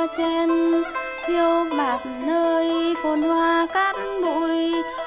chen, phiêu bạt nơi phồn hoa cát bụi